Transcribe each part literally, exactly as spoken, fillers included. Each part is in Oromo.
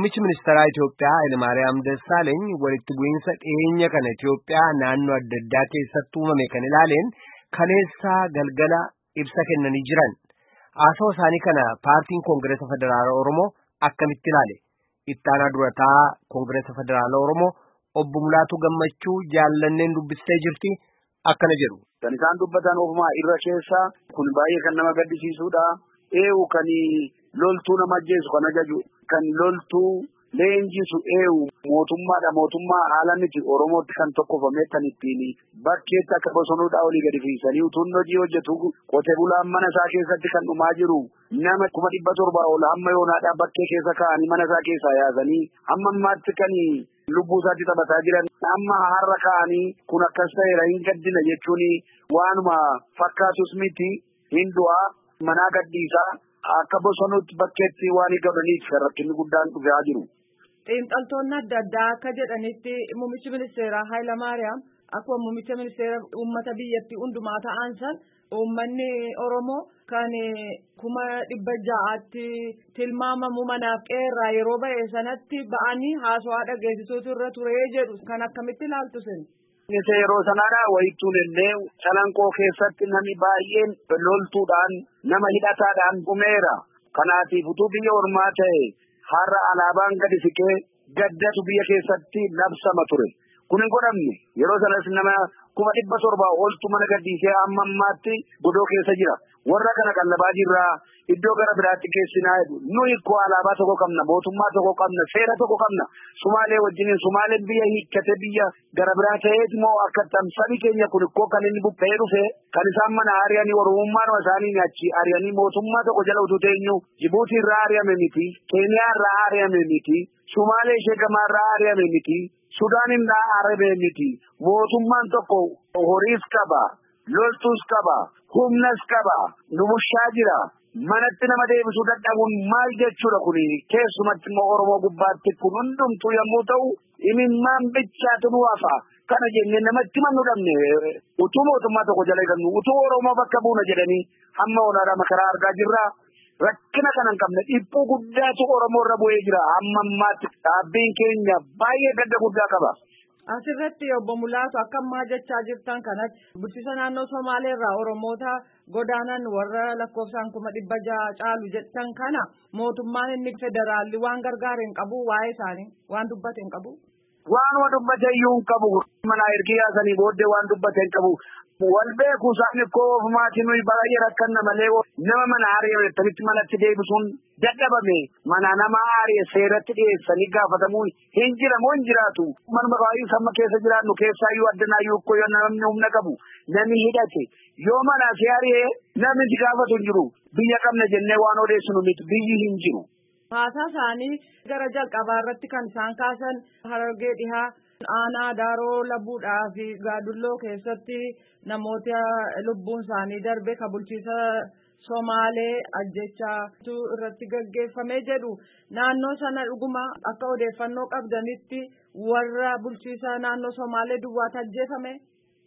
Muummichi Ministeeraa Itoophiyaa Hayilamaariyaam Dassaaleeny walitti bu'iinsa dhiyeenya kana Itoophiyaa naannoo adda addaa keessatti uumame kan ilaaleen kaleessaa galgala ibsa kennanii jiran. Haasawaa isaanii kana paartiin Koongireesa Federaalaa Oromoo akkamitti ilaale? Itti aanaa durataa Koongireesa Federaalaa Oromoo obbo Mulaatu Gammachuu jaallanneen dubbistee jirti akkana jedhu. Kan isaan dubbatan ofumaa irra keessa kun baay'ee kan nama gaddisiisudha. Eewu kan loltuu nama ajjeesu kan ajaju kan loltuu leenjisu eewu mootummaadha mootummaa haala miti Oromootti kan tokkofame kan ittiin bakkeetti akka bosonuudhaa olii gadi fiisanii utuun hojii hojjetu qotee bulaan mana isaa keessatti kan dhumaa jiru nama kuma dhibba torbaa ol hamma yoonaadhaa bakkee keessa kaa'anii mana isaa keessaa yaasanii hamma ammaatti kan lubbuu isaatti taphataa jiran amma har'a kaa'anii kun akkas ta'eera hin gaddina jechuun waanuma fakkaatus miti hin du'aa manaa gaddiisaa akka bosonuutti bakkeetti waan godhaniif rakkinni guddaan dhufaa jiru. Xiinxaltoonni adda addaa akka jedhanitti muummichi ministeeraa Hayilamaariyaam akkuma muummicha ministeera uummata biyyattii hundumaa ta'an san uummanni Oromoo kan kuma dhibba ja'aatti tilmaamamu manaaf qeerraa yeroo ba'e sanatti ba'anii haasawaa dhageessisuutu irra turee jedhu kan akkamitti ilaaltu sin? Isa yeroo sanaadha wayituun illee calanqoo keessatti namni baay'een loltuudhaan nama hidhataadhaan dhumeera. Kanaatiif utuu biyya ormaa ta'e har'a alaabaan gadi siqee gaddatu biyya keessatti labsama ture. Kun hin godhamne yeroo sanas nama kuma dhibba torbaa oltu mana gaddiisee amma ammaatti godoo keessa jira. Warra kana qallabaa jirraa iddoo gara biraatti geessinaa jedhu nuyi koo alaabaa tokko qabna mootummaa tokko qabna seera tokko qabna Sumaalee wajjiniin Sumaaleen biyya hiikkate biyya gara biraa ta'eeti moo akka tamsabii keenya kun koo kan inni buqqee dhufe kan isaan mana ari'anii oromummaan isaanii achi ari'anii mootummaa tokko jala utuu teenyu Jibuutii irraa ari'ame miti Keeniyaa irraa ari'ame miti Sumaalee ishee gamaa irraa ari'ame miti Sudaan irraa ari'ame miti mootummaan tokko horiis qaba loltuus qaba humnas qaba nu bushaa jira. Manatti nama deebisuu dadhabuun maal jechuudha kun keessumatti immoo Oromoo gubbaatti kun hundumtuu yommuu ta'u imimmaan bichaatu nu hafa kana jennee namatti mannu dhabne utuu mootummaa tokko jala eegannu utuu Oromoo bakka buuna jedhanii hamma olaanaa makaraa argaa jirra rakkina kana hin qabne dhiphuu guddaatu Oromoo irra bu'ee jira hamma ammaatti dhaabbiin keenya baay'ee gadda guddaa qaba. Asirratti obbo Mulaatu akka ammaa jechaa jirtan kanatti bulchiisa naannoo Somaalee irraa Oromoota godaanan warra lakkoofsaan kuma dhibba ja'a caalu jettan kana mootummaan inni federaalli waan gargaare hin qabu waa'ee isaanii waan dubbate hin qabu. Waanuma dubbate iyyuu hin qabu mana ergi yaasanii booddee waan dubbate hin qabu. Wal beeku isaanii koo ofumaatiin nuyi baay'ee rakkanna malee nama mana ari'ee tanitti manatti deebisuun dadhabame mana nama ari'ee seeratti dhiyeessanii gaafatamuun hin jiramu hin jiraatu. Manuma baay'ee samma keessa jiraannu keessaayyuu addanaayyuu koo yoo namni humna qabu namni hidhate yoo mana si ari'ee namni si gaafatu hin jiru biyya qabna jennee waan odeessinu miti biyyi hin jiru. Haasaa isaanii gara jalqabaa irratti kan isaan kaasan Harargee dhihaa aanaa Daaroo Labuudhaa fi Gaadulloo keessatti namoota lubbuun isaanii darbe ka bulchiisa Somaalee ajjechaatu irratti gaggeeffamee jedhu naannoo sana dhuguma akka odeeffannoo qabdanitti warra bulchiisa naannoo Somaalee duwwaatu ajjeefame.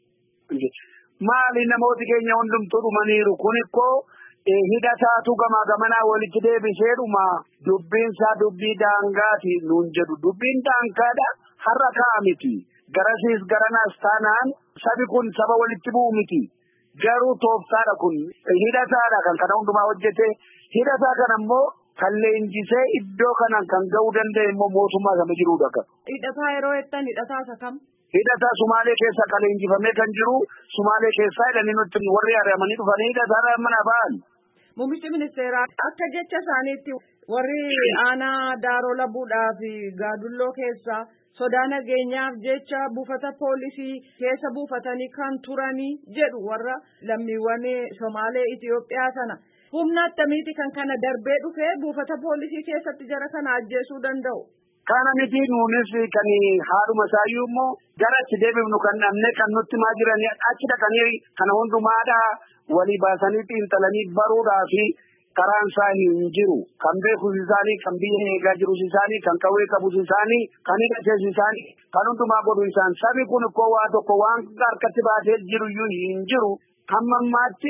Maali namooti keenya hundumtuu dhumaniiru kun ikkoo hidhataatu gamaa gamanaa walitti deebiseedhuma dubbiinsaa dubbii daangaati nuun jedhu dubbiin daangaadha har'a ka'a miti garasiis garanaas taanaan sabi kun saba walitti bu'u miti garuu tooftaadha kun hidhataadha kan kana hundumaa hojjete hidhataa kana immoo kan leenjisee iddoo kanan kan ga'uu danda'e immoo mootummaa sama jiruudha kan. Hidhataa yeroo jettan hidhataa isa kam? Hidhataa Sumaalee keessa kan leenjifamee kan jiru Sumaalee keessaa jedhanii nutti warri ari'amanii dhufanii hidhataadhaan mana ba'an. Muummichi ministeeraa akka jecha isaaniitti warri aanaa Daaroo Labuudhaa fi Gaadulloo keessa sodaa nageenyaaf jecha buufata poolisii keessa buufatanii kan turanii jedhu warra lammiiwwan Somaalee Itoophiyaa sana humna attamiiti kan kana darbee dhufee buufata poolisii keessatti jara kana ajjeesuu danda'u. Kana miti nuunis kan haadhuma isaayyuu immoo gara itti deebifnu kan dhabne kan nutti maa jiranii achi dhaqanii kana hundumaadha walii baasanii xiinxalanii baruudhaa fi karaan isaa hin jiru kan beekus isaanii kan biyya eegaa jirus isaanii kan qawwee qabus isaanii kan hidhates isaanii kan hundumaa godhu isaan sabi kun koo waa tokko waan harkatti baatee jiru iyyuu hin jiru hamma ammaatti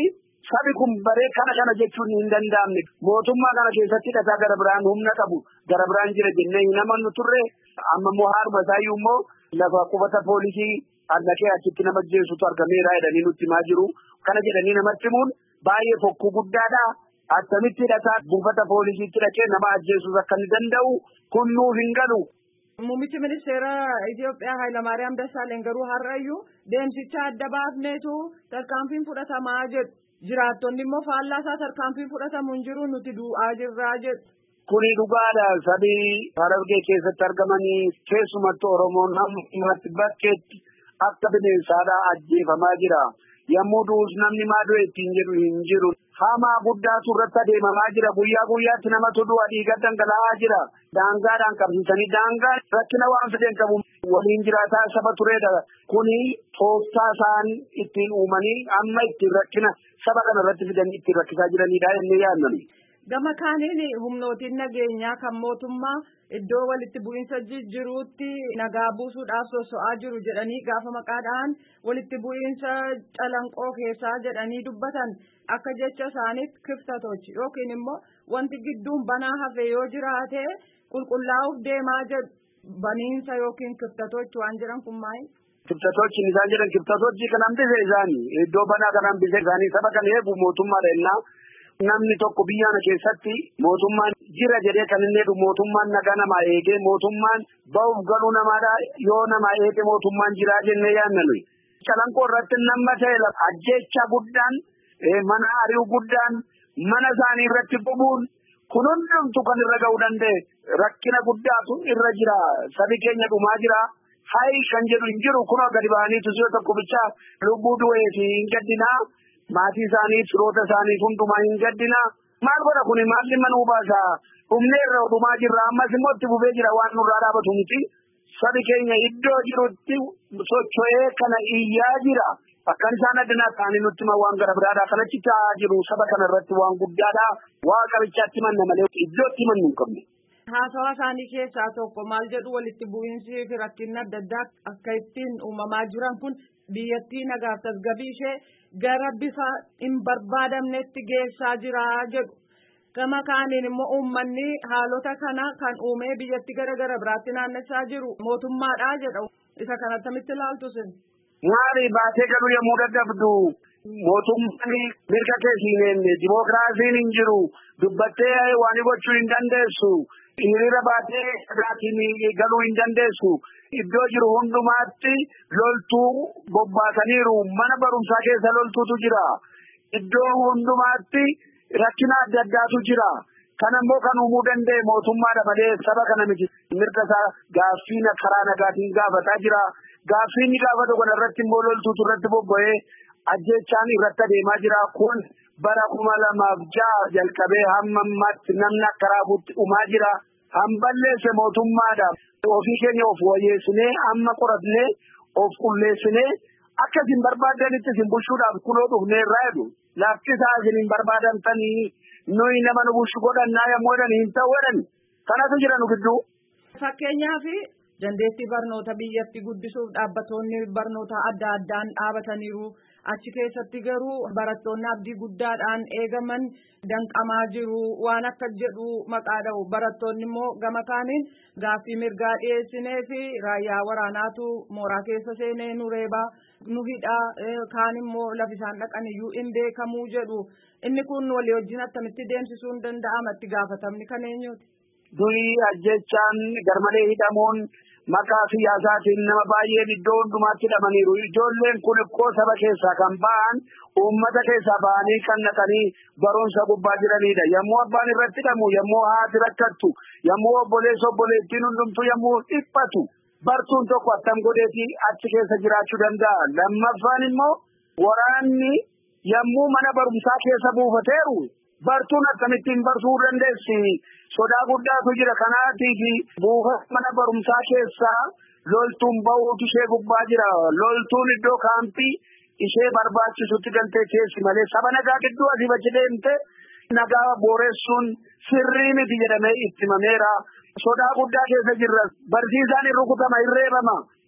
sabi kun baree kana kana jechuun hin danda'amne mootummaa kana keessatti dhagaa gara biraan humna qabu gara biraan jira jennee hin amannu turre amma immoo harma isaayyuu immoo lafa qubata poolisii dhaqee achitti nama jeessutu argameera jedhanii nutti himaa jiru kana jedhanii namatti himuun baay'ee fokkuu guddaadha. Attamitti hidhataa buufata poolisiitti dhaqee nama ajjeesuus akka inni danda'u kun nuuf hin galu. Muummichi ministeera Itoophiyaa Hayilamaariyaam Dassaaleny garuu har'ayyuu deemsicha adda baafneetu tarkaanfiin fudhatamaa jedhu. Jiraattonni immoo faallaa isaa tarkaanfiin fudhatamu hin jiru nuti du'aa jirraa jedhu. Kuni dhugaadha. Sabii Harargee keessatti argamanii keessumattuu Oromoon hammatti bakkeetti akka bineensaadhaa ajjeefamaa jira. Yommuu du'us namni maa du'e ittiin jedhu hin jiru. Hamaa guddaatu irratti adeemamaa jira. Guyyaa guyyaatti namatu du'a dhiiga dhangala'aa jira. Daangaadhaan qabsiisanii daangaa rakkina waan fideen qabu waliin jiraataa saba tureedha. Kuni tooftaa isaan ittiin uumanii amma ittiin rakkina saba kana irratti fidanii ittiin rakkisaa jiranidha jennee yaadnani. Gama kaaniin humnootiin nageenyaa kan mootummaa iddoo walitti bu'iinsa jiruutti nagaa buusuudhaaf soso'aa jiru jedhanii gaafa maqaadhaan walitti bu'iinsa calanqoo keessaa jedhanii dubbatan akka jecha isaaniitti kiftatochi yookiin immoo wanti gidduun banaa hafe yoo jiraate qulqullaa'uuf deemaa jedhu baniinsa yookiin kiftatochi waan jedhan kun maali? Kiftatochi isaan jedhan kiftatochi kan hambise isaanii iddoo banaa kan hambise isaanii saba kan eegu mootummaadha ennaa. Namni tokko biyya kana keessatti mootummaan jira jedhee kan inni jedhu mootummaan nagaa namaa eegee mootummaan ba'uuf galuu namaadha yoo namaa eege mootummaan jiraa jennee yaadna nuyi. Calanqoo irratti nama ta'e ajjeecha guddaan mana ari'uu guddaan mana isaanii irratti bubuun kun hundumtu kan irra ga'uu danda'e rakkina guddaatu irra jira sabi keenya dhumaa jira. Hayi kan jedhu hin jiru kunoo gadi ba'aniitu si'a tokko bicha lubbuu du'ee fi hin gaddinaa. Maatii isaanii firoota isaanii hundumaa hin gaddina maal godha kuni maalli manuu baasa humnee irra dhumaa jirra ammas immoo itti bufee jira waan nurraa dhaabatu miti sabi keenya iddoo jirutti socho'ee kana iyyaa jira akkan isaan addunyaa ta'anii nutti ma waan gara biraadhaa kanatti ta'aa jiru saba kana irratti waan guddaadhaa waaqabichaatti manna malee iddootti mannu hin qabne. Haasawaa isaanii keessaa tokko maal jedhu walitti bu'iinsi fi rakkinni adda addaa akka ittiin uumamaa jiran kun biyyattii nagaaf tasgabbii ishee gara bifa hin barbaadamnetti geessaa jira jedhu. Gama kaaniin immoo uummanni haalota kana kan uumee biyyatti gara gara biraatti naannessaa jiru mootummaadha jedhu. Isa kana akkamitti ilaaltu sin? Maali baatee galuu yommuu dadhabdu mootummaan mirga keessiin dimookiraasiin hin jiru dubbattee waan gochuu hin dandeessu. Hiriira baatee sagaatiin galuu hin dandeessu. Iddoo jiru hundumaatti loltuu bobbaasaniiru. Mana barumsaa keessa loltuutu jira. Iddoo hundumaatti rakkina adda addaatu jira. Kana immoo kan uumuu danda'e mootummaadha malee saba kana miti. Mirga isaa gaaffii karaa nagaatiin gaafataa jira. Gaaffii inni gaafatu kana irratti immoo loltuutu irratti bobba'ee ajjeechaan irratti adeemaa jira. Kun bara kuma lamaaf ja'a jalqabee hamma ammaatti namni akka raafuutti dhumaa jira. Hamballeesse mootummaadha. Ofii keenya of wayyeessinee amma qoratnee of qulleessinee akka isin barbaadanitti isin bulchuudhaaf kunoo dhufnee irraa jedhu. Lafti isaa isin hin barbaadamtanii nuyi nama nu bulchu godhannaa yommuu jedhan hin ta'u jedhan. Kanatu jira nu gidduu. Fakkeenyaaf dandeettii barnoota biyyatti guddisuuf dhaabbattoonni barnoota adda addaan dhaabataniiru. Achi keessatti garuu barattoonni abdii guddaadhaan eegaman danqamaa jiru waan akka jedhu maqaa dha'u barattoonni immoo gama kaaniin gaaffii mirgaa dhiyeessinee fi raayyaa waraanaatu mooraa keessa seenee nu reebaa nu hidhaa kaan immoo lafi isaan dhaqan iyyuu hin beekamuu jedhu inni kun walii wajjin akkamitti deemsisuun danda'ama itti gaafatamni kan eenyuuti. Durii ajjechaan garmalee hidhamuun maqaa siyaasaatiin nama baay'een iddoo hundumaatti hidhamaniiru. Ijoolleen kun ikkoo saba keessaa kan ba'an uummata keessaa ba'anii kan naqanii barumsa gubbaa jiranidha. Yommuu abbaan irratti hidhamu, yommuu haati rakkattu, yommuu obboleessa obboleettiin hundumtuu yommuu dhiphatu bartuun tokko attam godheetii achi keessa jiraachuu danda'a. Lammaffaan immoo waraanni yommuu mana barumsaa keessa buufateeru bartuun akkamittiin barsuu dandeessi. Sodaa guddaatu jira kanaatiif buufata mana barumsaa keessaa loltuun ba'uutu ishee gubbaa jira. Loltuun iddoo kaampii ishee barbaachisutti galtee keessi malee saba nagaa gidduu asii bachi deemte nagaa booressuun sirrii miti jedhamee itti himameera. Sodaa guddaa keessa jirra. Barsiisaan hin rukutama, hin reebama.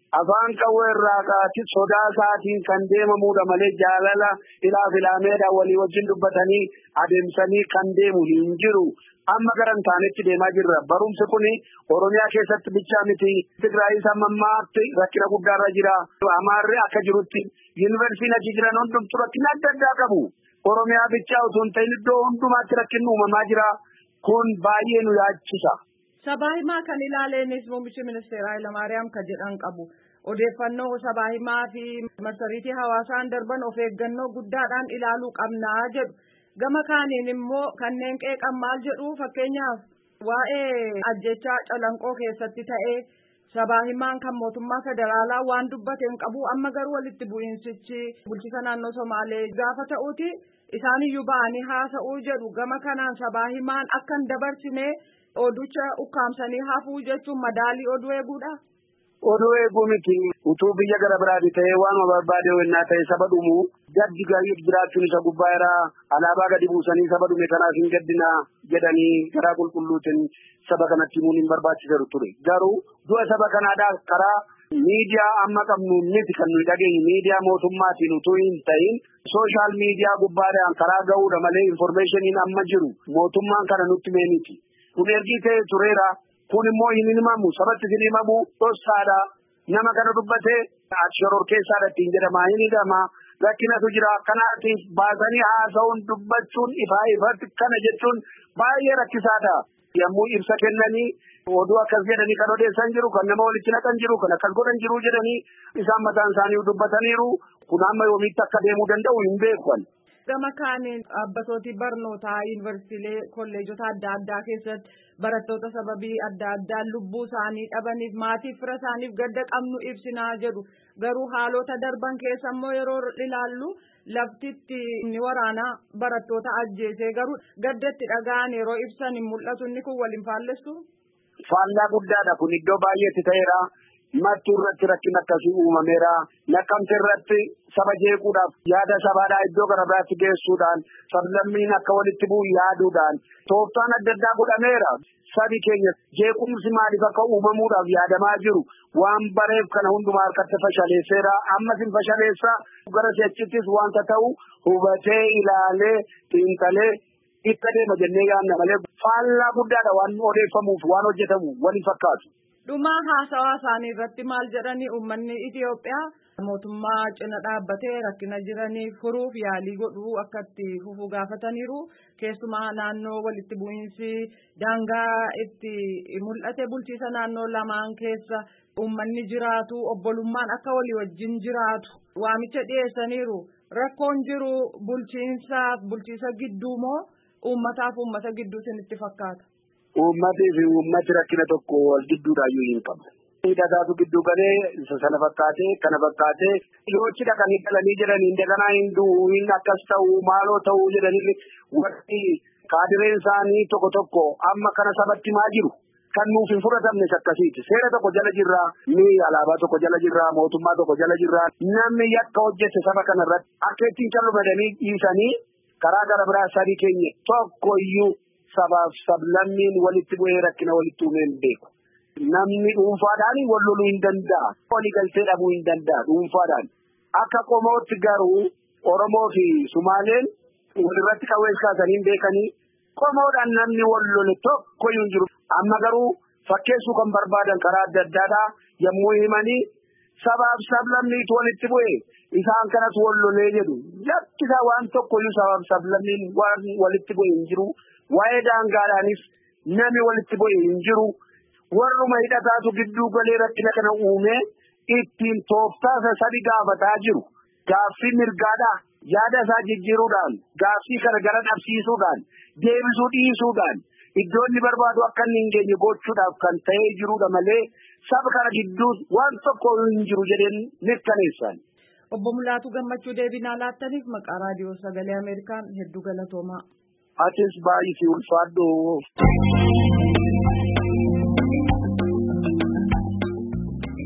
afaan qawweerraa kaati sodaa isaatiin kan deemamuudha malee jaalala ilaa filaameedhaan walii wajjin dubbatanii adeemsanii kan deemu hin jiru. Amma garan taanetti deemaa jirra. Barumsi kuni Oromiyaa keessatti bichaa miti. Tigraayis amma ammaatti rakkina guddaarra jira. Amaarri akka jirutti yuunivarsiitiin achi jiran hundumtu rakkina adda addaa qabu. Oromiyaa bichaa osoo hin ta'in iddoo hundumaatti rakkinni uumamaa jira. Kun baay'ee nu yaachisa. Sabaa himaa kan ilaaleenis muummichi ministeeraa Hayilamaariyaam kan jedhan qabu. Odeeffannoo sabaa himaa fi marsariitii hawaasaan darban of eeggannoo guddaadhaan ilaaluu qabnaa jedhu. Gama kaaniin immoo kanneen qeeqan maal jedhu fakkeenyaaf waa'ee ajjechaa calanqoo keessatti ta'ee sabaa himaan kan mootummaa federaalaa waan dubbateen qabu amma garuu walitti bu'iinsichi bulchiisa naannoo Somaalee gaafa ta'uuti isaaniyyuu ba'anii haasa'uu jedhu. Gama kanaan sabaa himaan akka hin dabarsine oducha ukkaamsanii hafuu jechuun madaalii oduu eeguudha. Oduu eeguu miti utuu biyya gara biraati ta'ee waanuma barbaade wannaa ta'e saba dhumu gaddi gaarii jiraachuun isa gubbaa irraa alaabaa gadi buusanii saba dhume kanaaf hin gaddinaa jedhanii garaa qulqulluutiin saba kanatti himuun hin barbaachisu ture. Garuu du'a saba kanaadhaa karaa miidiyaa amma qabnu miti kan nuyi dhageenyu miidiyaa mootummaatiin utuu hin ta'in sooshaal miidiyaa gubbaadhaan karaa ga'uudha malee infoormeeshiniin amma jiru mootummaan kana nutti mee miti. Kun ergii ta'e tureera. Kun immoo hin himamu sabatti hin himamu dhossaadha. Nama kana dubbatee shoror keessaadha ittiin jedhama hin hidhama rakkinatu jira. Kanaatiif baasanii haasa'uun dubbachuun ifaa ifatti kana jechuun baay'ee rakkisaadha. Yommuu ibsa kennanii oduu akkas jedhanii kan odeessan jiru kan nama walitti naqan jiru kan akkas godhan jiru jedhanii isaan mataan isaanii dubbataniiru. Kun amma yoomiitti akka deemuu danda'u hin beekan. Gama kaaniin dhaabbatootii barnootaa yuunivarsiitiilee kolleejota adda addaa keessatti barattoota sababii adda addaa lubbuu isaanii dhabaniif maatiif fira isaaniif gadda qabnu ibsinaa jedhu. Garuu haalota darban keessa immoo yeroo ilaallu laftitti ni waraanaa barattoota ajjeesee garuu gaddatti dhaga'an yeroo ibsan hin mul'atu. Inni kun waliin faallessu? Faallaa guddaadha kun iddoo baay'eetti ta'eera. Mattuu irratti rakkina akkasii uumameera. Naqamte irratti saba jeequudhaaf yaada sabaadhaa iddoo gara biraatti geessuudhaan sablammiin akka walitti bu'u yaaduudhaan tooftaan adda addaa godhameera. Sabi keenya jeequmsi maaliif akka uumamuudhaaf yaadamaa jiru waan bareef kana hundumaa harkatti fashaleesseera. Ammas hin fashaleessaa gara si'achittis wanta ta'u hubatee ilaalee xiinxalee itti adeema jennee yaadna malee faallaa guddaadha waan odeeffamuuf waan hojjetamu waliin fakkaatu. Dhumaa haasawaa isaanii irratti maal jedhanii uummanni Itiyoophiyaa mootummaa cina dhaabbatee rakkina jiranii furuuf yaalii godhuu akka itti fufuu gaafataniiru. Keessumaa naannoo walitti bu'iinsi daangaa itti mul'ate bulchiisa naannoo lamaan keessa uummanni jiraatu obbolummaan akka walii wajjin jiraatu waamicha dhiyeessaniiru. Rakkoon jiru bulchiinsaaf bulchiisa gidduu moo uummataaf uummata gidduu isinitti fakkaata? Uummatii fi uummati rakkina tokko wal gidduudhaayyuu hin qabu. Hidhataatu gidduu galee sana fakkaatee kana fakkaatee dhiyoochi dhaqanii galanii jedhanii daganaa hin du'u hin akkas ta'u maaloo ta'uu jedhanii warri kaadireen isaanii tokko tokko amma kana sabatti maa jiru. Kan nuuf hin fudhatamnes akkasiiti. Seera tokko jala jirraa, ni alaabaa tokko jala jirraa, mootummaa tokko jala jirraa. Namni yakka hojjete saba kanarratti akka ittiin callumadanii dhiisanii karaa gara biraa sadii keenya tokko iyyuu sabaaf sablammiin walitti bu'ee rakkina walitti uumee hin beeku. Namni dhuunfaadhaan wal loluu hin danda'a. Walii galtee dhabuu hin danda'a dhuunfaadhaan. Akka qomootti garuu Oromoo fi Sumaaleen walirratti qawwees kaasanii beekanii qomoodhaan namni wal lole tokko hin jiru. Amma garuu fakkeessuu kan barbaadan karaa adda addaadhaa yommuu himanii sabaaf sablammiitu walitti bu'ee isaan kanas wal lolee jedhu. Yakkisaa waan tokkoyyuu sabaaf sablammiin waan walitti bu'ee hin jiru. Waa'ee daangaadhaanis namni walitti bu'ee hin jiru. Warruma hidhataatu gidduu galee rakkina kana uumee ittiin tooftaa sadi gaafataa jiru. Gaaffii mirgaadhaa yaada isaa jijjiiruudhaan gaaffii kana gara dhabsiisuudhaan deebisuu dhiisuudhaan iddoo inni barbaadu akka inni hin geenye gochuudhaaf kan ta'ee jirudha malee saba kana gidduu waan tokko hin jiru jedheen mirkaneessan. Obbo Mulaatu Gammachuu deebinaa laattaniif maqaa raadiyoo sagalee Ameerikaan hedduu galatoomaa. Atis baay'ee ulfaadhu.